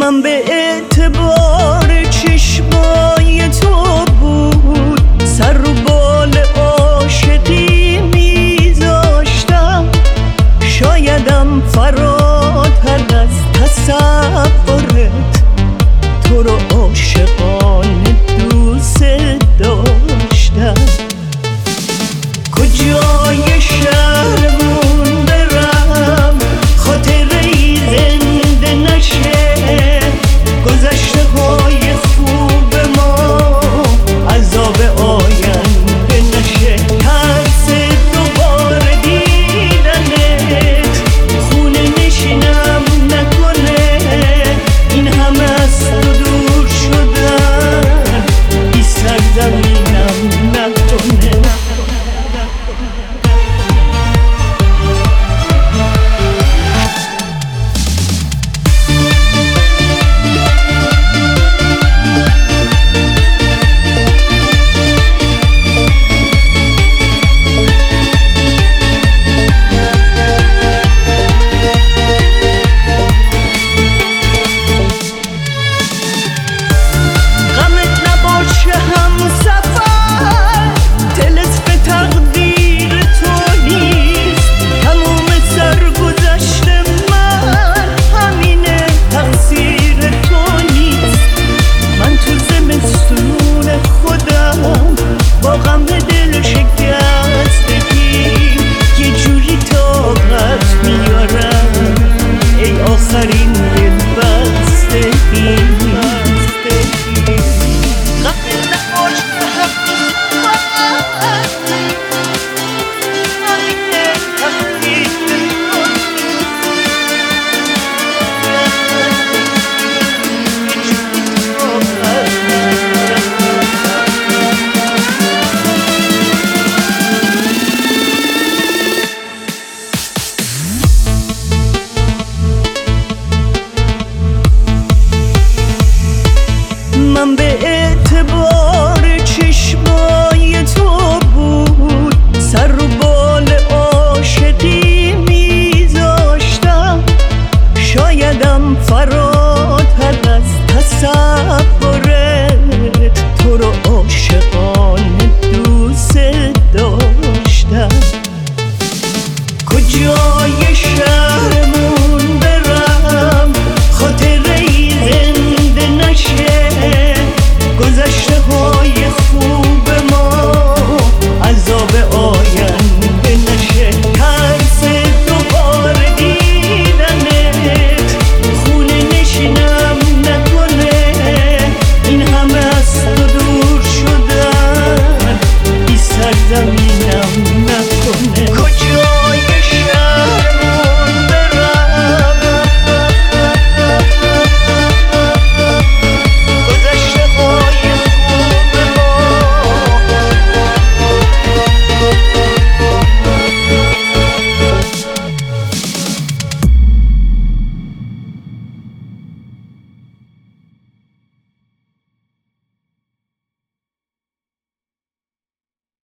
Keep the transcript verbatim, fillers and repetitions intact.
من به اعتبار چشمای تو بود سر رو بال عاشقی میذاشتم، شایدم فراتر از تصورت تو رو عاشقانه دوست داشتم. کجای شهرمون برم خاطره‌ای زنده نشه، گذشته های خوب ما عذاب آینده نشه، ترس دوباره دیدنت خونه نشینم نکنه، این همه از تو دور شدن بی سرزمینم نکنه. با غم دل شکستگی یه جوری طاقت میارم ای آخرین دل بستگی. غفلت نباش من به اعتبار چشمای تو بود سر رو بال عاشقی میذاشتم، شایدم فراتر از تصورت تو رو عاشقانه دوست داشتم. کجای شهر